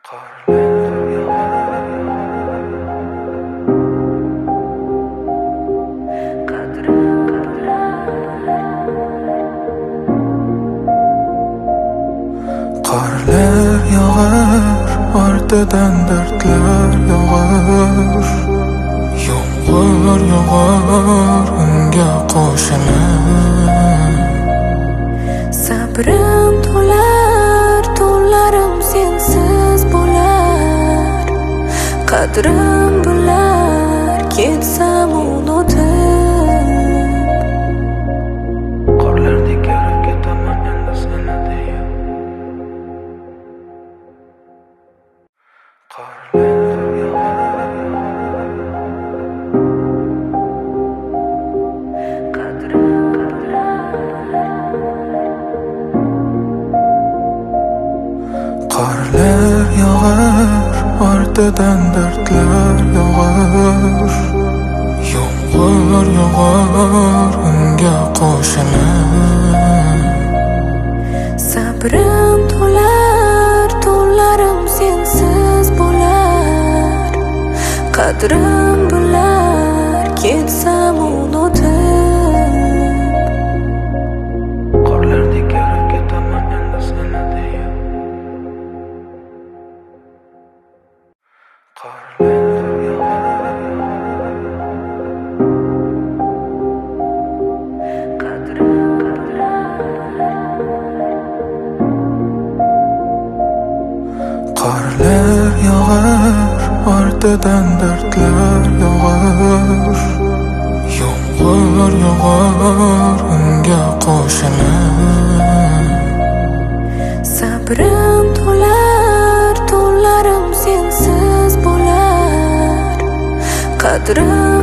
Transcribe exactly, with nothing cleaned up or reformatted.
Qorlar yog'ar, qadrim Qorlar yog'ar, ortidan dardlar yog'ar. Yomg'ir yog'ar, unga qo'shilib. Sabrim to'lar, tunlarim sensiz bo'lar. Qadrim bilar, ketsam unutib. Qorlardek erib ketaman endi seni deyib. Qorlar yog'ar, qadrim Qorlar yog'ar, ortidan dardlar yog'ar. Yomg'ir yog'ar, unga qo'shilib. Sabrim to'lar, tunlarim sensiz bo'lar. Qadrim bilar, ketsam unutib. Qorlardek erib ketaman endi seni deyib. Qorlar yog'ar, qadrim Qorlar yog'ar, ortidan dardlar yog'ar. Yomg'ir yog'ar, unga qo'shilib. Sabrim to'lar, tunlarim sensiz bo'lar. Qadrim